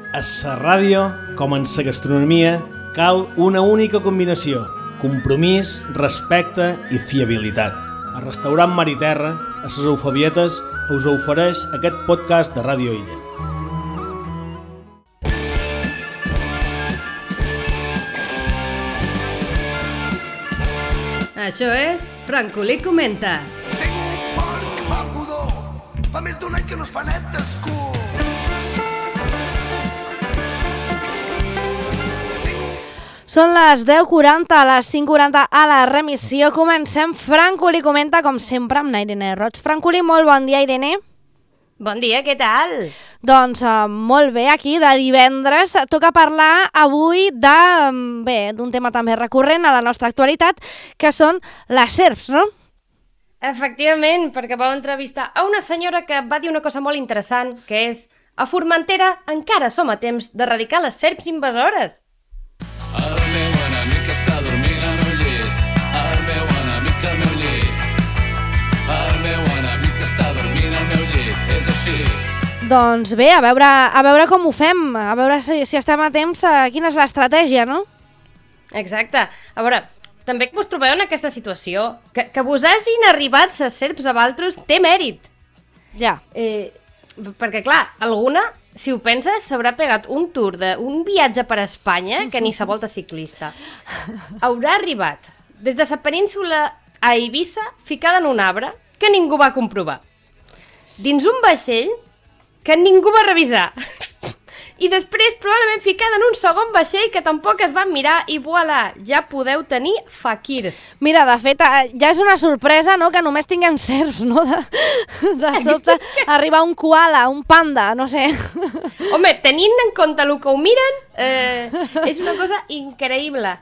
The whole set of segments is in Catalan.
A la ràdio, com en la gastronomia, cal una única combinació: compromís, respecte i fiabilitat. El restaurant Mar i Terra, a les Eufebietes, us ofereix aquest podcast de Ràdio Illa. Això és Francolí Comenta. Tinc un porc que fa pudor. Fa més d'un any que no es fa net d'escur. Són les 10:40, a les 5:40 a la remissió. Comencem Francolí Comenta, com sempre, amb Irene Roig. Francolí, molt bon dia, Irene. Bon dia, què tal? Doncs molt bé, aquí de divendres. Toca parlar avui d'un tema també recurrent a la nostra actualitat, que són les serps, no? Efectivament, perquè vau entrevistar a una senyora que va dir una cosa molt interessant, que és: a Formentera encara som a temps d'erradicar les serps invasores. El meu enemic està dormint al meu llit. El meu enemic al meu llit. El meu enemic està dormint al meu llit. És així. Doncs bé, a veure com ho fem, a veure si estem a temps, quina és l'estratègia, no? Exacte. A veure, també que us trobeu en aquesta situació, que vos hagin arribat les serps a vosaltres té mèrit. Ja. Perquè, clar, alguna, si ho penses, s'haurà pegat un tour d'un viatge per Espanya que ni sa volta ciclista. Haurà arribat des de la península a Eivissa ficada en un arbre que ningú va comprovar. Dins un vaixell que ningú va revisar. I després probablement ficada en un segon vaixell que tampoc es van mirar i voilà, ja podeu tenir faquirs. Mira, de fet, ja és una sorpresa, no?, que només tinguem serps, no?, de sobte arribar un koala, un panda, no sé. Home, tenint en compte el que ho miren, és una cosa increïble.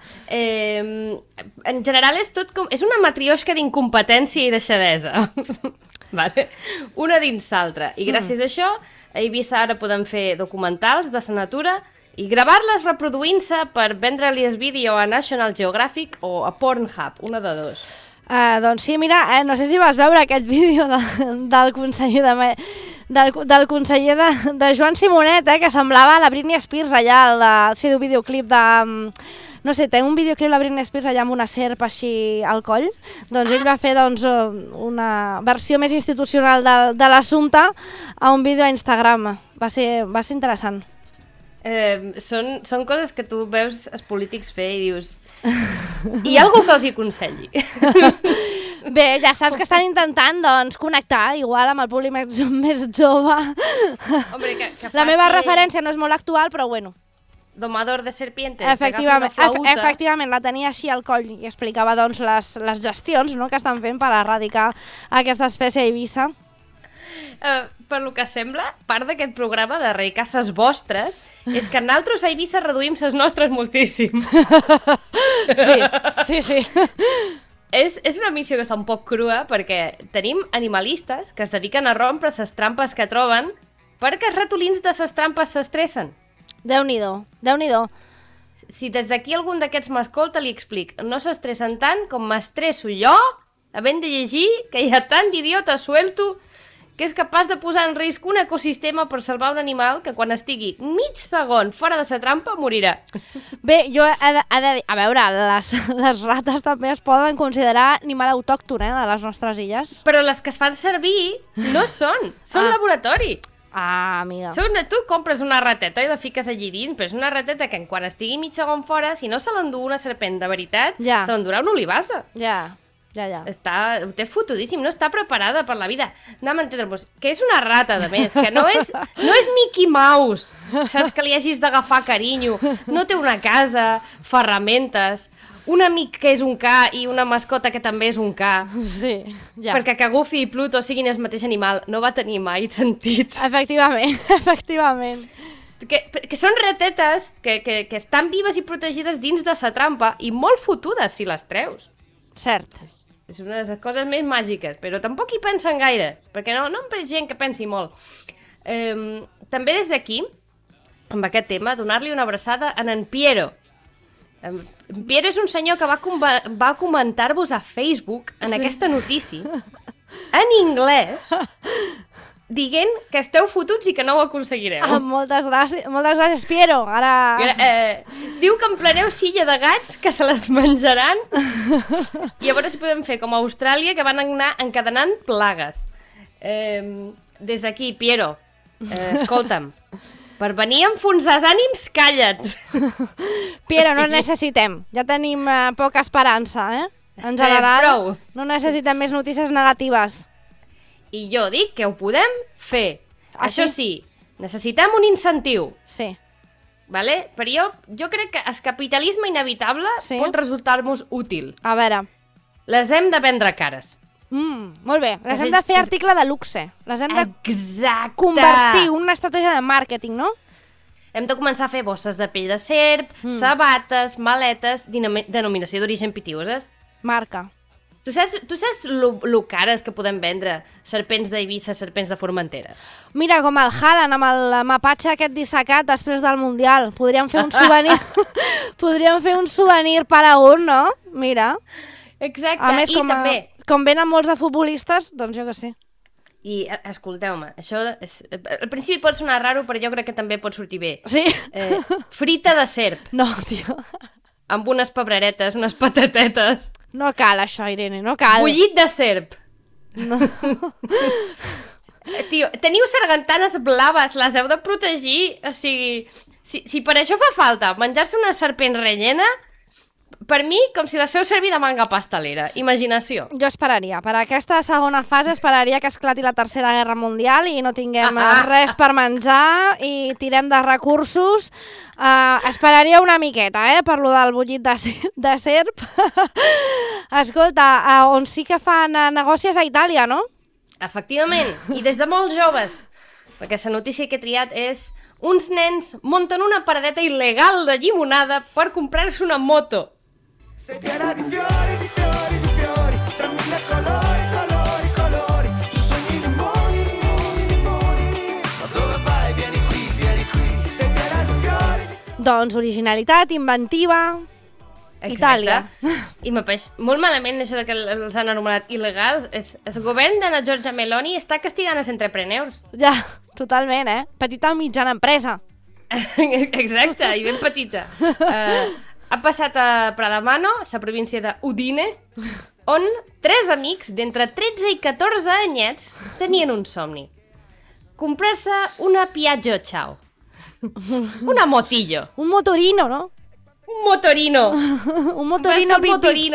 En general és tot com... és una matrioshka d'incompetència i deixadesa. Vale? Una dins l'altra. I gràcies a això, a Eivissa ara podem fer documentals de la natura i gravar-les reproduint-se per vendre-li el vídeo a National Geographic o a Pornhub, una de dos. Doncs sí, mira, no sé si vas veure aquest vídeo del conseller del conseller de Joan Simonet, que semblava la Britney Spears allà, el seu videoclip de... No sé, té un videoclip la Britney Spears allà amb una serp així al coll. Doncs ell va fer una versió més institucional de l'assumpte a un vídeo a Instagram. Va ser interessant. Són coses que tu veus els polítics fer i dius... Hi ha algú que els hi aconselli. Bé, ja saps que estan intentant connectar igual amb el públic més jove. Hombre, que la meva referència no és molt actual, però bueno. Domador de serpientes. Efectivament, la tenia així al coll i explicava les gestions, no?, que estan fent per erradicar aquesta espècie a Eivissa. Per lo que sembla, part d'aquest programa d'erradicar ses vostres és que nosaltres a Eivissa reduïm ses nostres moltíssim. Sí. És una missió que està un poc crua perquè tenim animalistes que es dediquen a rompre ses trampes que troben perquè els ratolins de ses trampes s'estressen. Déu-n'hi-do. Si des d'aquí algun d'aquests m'escolta, li explic. No s'estressen tant com m'estresso jo, havent de llegir que hi ha tant d'idiota suelto que és capaç de posar en risc un ecosistema per salvar un animal que quan estigui mig segon fora de sa trampa morirà. Bé, jo he de dir, a veure, les rates també es poden considerar animal autòcton, de les nostres illes. Però les que es fan servir no són laboratori. Amiga. Tu compres una rateta i la fiques allí dins, però és una rateta que quan estigui mig segon fora, si no se l'endú una serpent de veritat, se l'endurà una olivassa. Ja. Ho té fotudíssim, no està preparada per la vida. Anem a entendre-vos, que és una rata, de més, que no és Mickey Mouse, saps, que li hagis d'agafar carinyo, no té una casa, ferramentes, un amic que és un ca i una mascota que també és un ca. Sí, ja. Perquè que Goofy i Pluto siguin el mateix animal no va tenir mai sentit. Efectivament. Que són ratetes que estan vives i protegides dins de sa trampa i molt fotudes si les treus. Cert. És una de les coses més màgiques, però tampoc hi pensen gaire, perquè no em veig gent que pensi molt. També des d'aquí, amb aquest tema, donar-li una abraçada a en Piero. En Piero és un senyor que va comentar-vos a Facebook en aquesta notícia, en anglès, dient que esteu fotuts i que no ho aconseguireu. Moltes gràcies, Piero. Ara... Diu que empleneu silla de gats, que se les menjaran. I a veure si podem fer com a Austràlia, que van anar encadenant plagues. Des d'aquí, Piero, escolta'm, per venir a enfonsar els ànims, calla't. Piero, no necessitem. Ja tenim poca esperança, En general, prou. no necessitem més notícies negatives. I jo dic que ho podem fer. Això sí, necessitem un incentiu. Sí. Vale? Però jo crec que el capitalisme inevitable pot resultar-nos útil. A veure. Les hem de vendre cares. Molt bé. Les hem de fer article de luxe. Les hem de Exacte. convertir una estratègia de màrqueting, no? Hem de començar a fer bosses de pell de serp, sabates, maletes, denominació d'origen pitioses. Marca. Tu saps lo cares que podem vendre serpents d'Eivissa, serpents de Formentera? Mira, com el Haaland amb el mapatge aquest dissecat després del Mundial. Podríem fer un souvenir. Podríem fer un souvenir per a un, no? Mira. Exacte, a més, també... Com venen molts de futbolistes, doncs jo que sé. I escolteu-me, això al principi pot sonar raro, però jo crec que també pot sortir bé. Sí? Frita de serp. No, tio. Amb unes pebreretes, unes patatetes. No cal això, Irene, no cal. Bullit de serp. No. Tio, teniu sargantanes blaves, les heu de protegir. O sigui, si per això fa falta menjar-se una serpent rellena, per mi, com si les feu servir de manga pastelera. Imaginació. Jo esperaria. Per aquesta segona fase esperaria que esclati la Tercera Guerra Mundial i no tinguem res per menjar i tirem de recursos. Esperaria una miqueta, per lo del bullit de serp. Escolta, on sí que fan negocis a Itàlia, no? Efectivament, i des de molt joves. Perquè la notícia que he triat és: uns nens munten una paradeta il·legal de llimonada per comprar-se una moto. Sei piena di fiori, di fiori, di fiori, tra mille colori, colori, colori, tu sogni limoni, limoni, ma dove vai? Vieni qui, sei piena di fiori, di fiori. Doncs originalitat, inventiva, Itàlia. I m'apareix molt malament això de que els han anomenat il·legals. El govern de la Giorgia Meloni està castigant els entrepreneurs. Ja, totalment, Petita o mitjana empresa. Exacte, i ben petita. Ha passat a Pradamano, la província d'Udine, on 3 amics d'entre 13 i 14 anyets tenien un somni. Comprar-se una Piaggio Ciao. Una motillo. Un motorino, no? Un motorino. Un motorino pipi.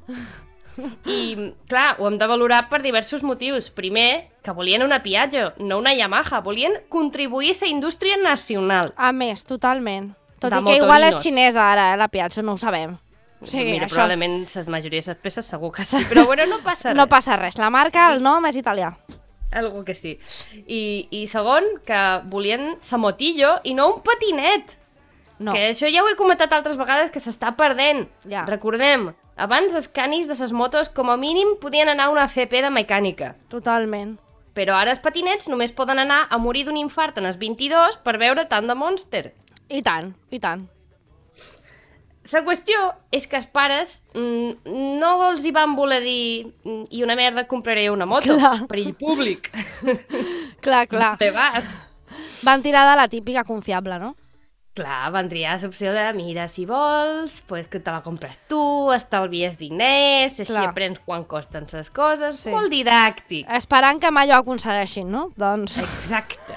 I, clar, ho hem de valorar per diversos motius. Primer, que volien una Piaggio, no una Yamaha. Volien contribuir a la indústria nacional. A més, totalment. Tot De i que igual és motorinos. xinesa ara, la Piaggio, no ho sabem. O sigui, Mira, això probablement la majoria de les peces segur que sí, però bueno, no passa res. no passa res. La marca, el nom és italià. Algo que sí. I segon, que volien sa motillo i no un patinet. No. Que això ja ho he comentat altres vegades, que s'està perdent. Ja. Recordem, abans els canis de ses motos com a mínim podien anar a una FP de mecànica. Totalment. Però ara els patinets només poden anar a morir d'un infart en els 22 per veure tant de Monster. I tant, i tant. La qüestió és que els pares no els hi van voler dir i una merda compraré una moto, Clar. perill públic. Clar. Debats. Van tirar de la típica confiable, no? Clar, van triar l'opció de mira, si vols, pues que te la compres tu, estalvies diners, així Clar. aprens quan costen les coses, Sí. molt didàctic. Esperant que mai ho aconsegueixin, no? Doncs... Exacte.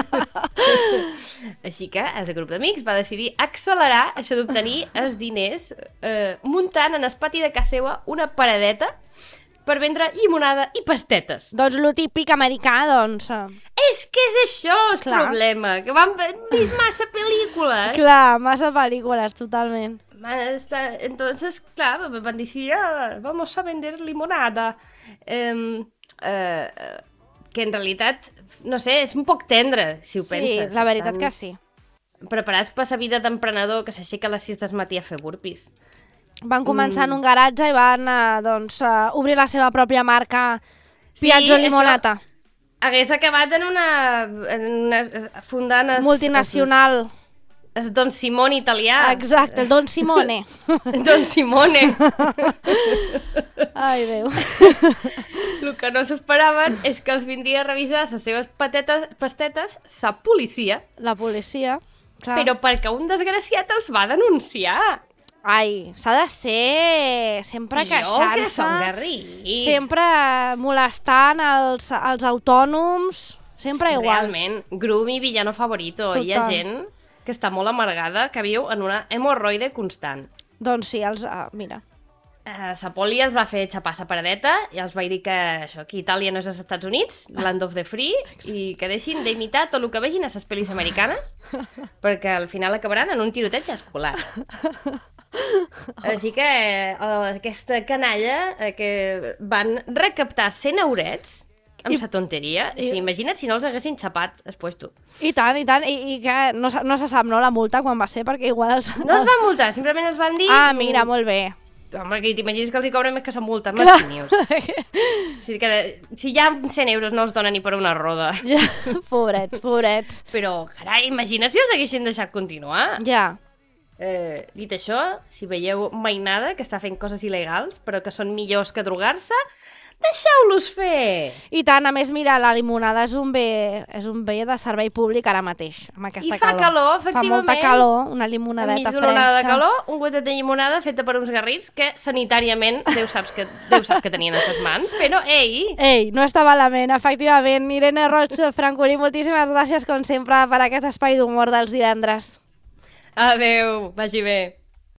Així que el grup d'amics va decidir accelerar això d'obtenir els diners muntant en el pati de casa seva una paradeta per vendre llimonada i pastetes. Doncs lo típic americà, doncs... És que és això el Clar. problema, que vam vist massa pel·lícules. Clar, massa pel·lícules, totalment. Entonces, clar, van decidir, vamos a vender limonada. Que en realitat, no sé, és un poc tendre, si ho penses. Sí, la veritat que sí. Preparats per la vida d'emprenedor que s'aixeca a les 6 del matí a fer burpees. Van començar en un garatge i van obrir la seva pròpia marca Piaggio Limonata. Hagués acabat en una fundant... Multinacional. És Don Simone italià. Exacte, el Don Simone. Don Simone. Ai, Déu. El que no s'esperaven és que els vindria a revisar les seves pastetes sa policia, La policia, clar. però perquè un desgraciat els va denunciar. Ai, s'ha de ser sempre Tio, que queixant-se. són garrits. Sempre molestant els autònoms. Sempre igual. Realment, Grumi, villano favorito. Hi ha Total. gent que està molt amargada, que viu en una hemorroide constant. Doncs sí, mira. Sa poli els va fer xapar sa paradeta i els vaig dir que això, que Itàlia no és als Estats Units, land of the free, i que deixin d'imitar tot el que vegin a les pel·lis americanes, perquè al final acabaran en un tiroteig escolar. Així que aquesta canalla que van recaptar 100 eurets amb sa tonteria, imagina't si no els haguessin xapat després tu. I tant, i que no se sap, no, la multa quan va ser, perquè igual... No es van multar, simplement es van dir... Ah, mira, molt bé. Home, que t'imagines que els hi cobren més que sa multa, mesquinius. Si ja 100 euros no els donen ni per una roda. Ja, pobrets. Però, carai, imagina si els haguessin deixat continuar. Ja. Dit això, si veieu mainada que està fent coses il·legals, però que són millors que drogar-se, deixeu-los fer! I tant, a més, mira, la limonada és un bé de servei públic ara mateix, amb aquesta I fa calor, efectivament. Fa molta calor, una limonadeta Enmig fresca. d'una onada de calor, un gotet de llimonada feta per uns garrits que sanitàriament Déu sap que tenien a les mans, però ei! Ei, no està malament, efectivament. Irene Roig Francolí, moltíssimes gràcies, com sempre, per aquest espai d'humor dels divendres. Adeu, vagi bé.